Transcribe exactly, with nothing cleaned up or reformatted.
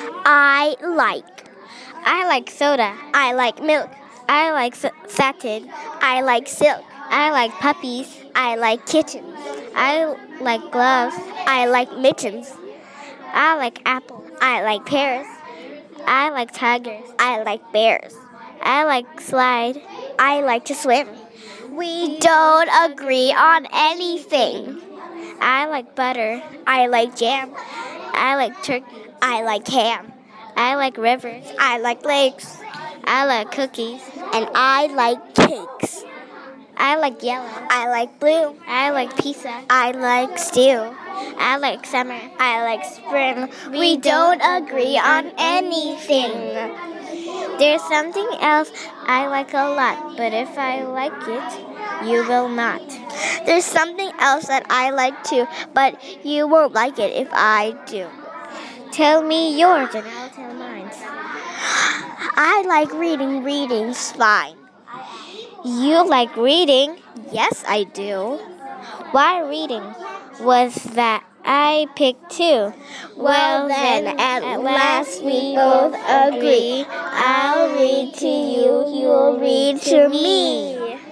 I like. I like soda. I like milk. I like s- satin. I like silk. I like puppies. I like kittens. I like gloves. I like mittens. I like apples. I like pears. I like tigers. I like bears. I like slide. I like to swim. We don't agree on anything. I like butter. I like jam. I like turkey. I like ham. I like rivers. I like lakes. I like cookies. And I like cakes. I like yellow. I like blue. I like pizza. I like stew. I like summer. I like spring. We don't agree on anything. There's something else I like a lot, but if I like it, you will not. There's something else that I like too, but you won't like it if I do. Tell me yours and I'll tell mine. I like reading. Reading's fine. You like reading? Yes, I do. Why reading? Was that I picked two. Well, then, at, at last we both agree. I'll read to you, you'll read to me.